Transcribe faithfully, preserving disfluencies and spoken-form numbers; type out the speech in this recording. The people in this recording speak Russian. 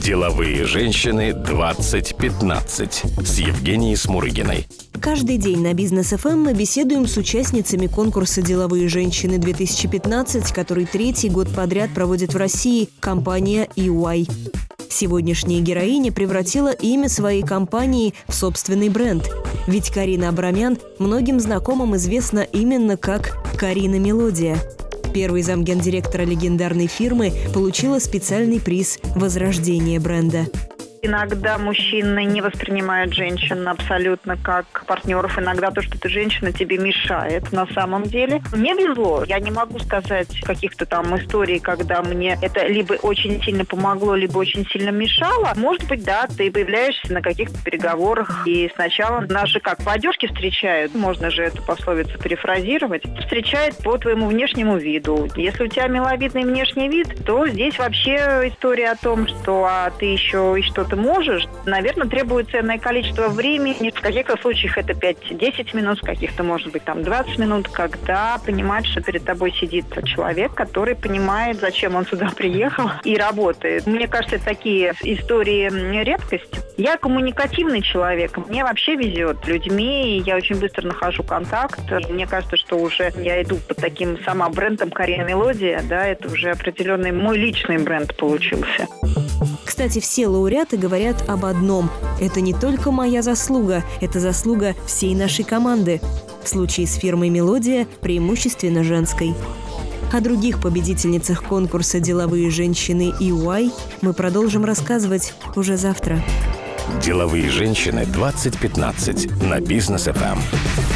Деловые женщины двадцать пятнадцать с Евгенией Смурыгиной. Каждый день на Бизнес эф эм мы беседуем с участницами конкурса «Деловые женщины-две тысячи пятнадцать», который третий год подряд проводит в России компания и уай. Сегодняшняя героиня превратила имя своей компании в собственный бренд. Ведь Карина Абрамян многим знакомым известна именно как Карина Мелодия. Первый замгендиректора легендарной фирмы получила специальный приз «Возрождение бренда». Иногда мужчины не воспринимают женщин абсолютно как партнеров. Иногда то, что ты женщина, тебе мешает на самом деле. Мне везло. Я не могу сказать каких-то там историй, когда мне это либо очень сильно помогло, либо очень сильно мешало. Может быть, да, ты появляешься на каких-то переговорах, и сначала нас же как по одежке встречают, можно же эту пословицу перефразировать, встречают по твоему внешнему виду. Если у тебя миловидный внешний вид, то здесь вообще история о том, что а ты еще и что ты можешь, наверное, требует ценное количество времени. В каких-то случаях это пять-десять минут, в каких-то, может быть, там двадцать минут, когда понимаешь, что перед тобой сидит человек, который понимает, зачем он сюда приехал и работает. Мне кажется, такие истории редкость. Я коммуникативный человек, мне вообще везет людьми, и я очень быстро нахожу контакт. Мне кажется, что уже я иду под таким сама брендом Карина Мелодия, да, это уже определенный мой личный бренд получился. Кстати, все лауреаты говорят об одном. Это не только моя заслуга, это заслуга всей нашей команды. В случае с фирмой «Мелодия» преимущественно женской. О других победительницах конкурса «Деловые женщины и уай» мы продолжим рассказывать уже завтра. Деловые женщины двадцать пятнадцать на Бизнес эф эм.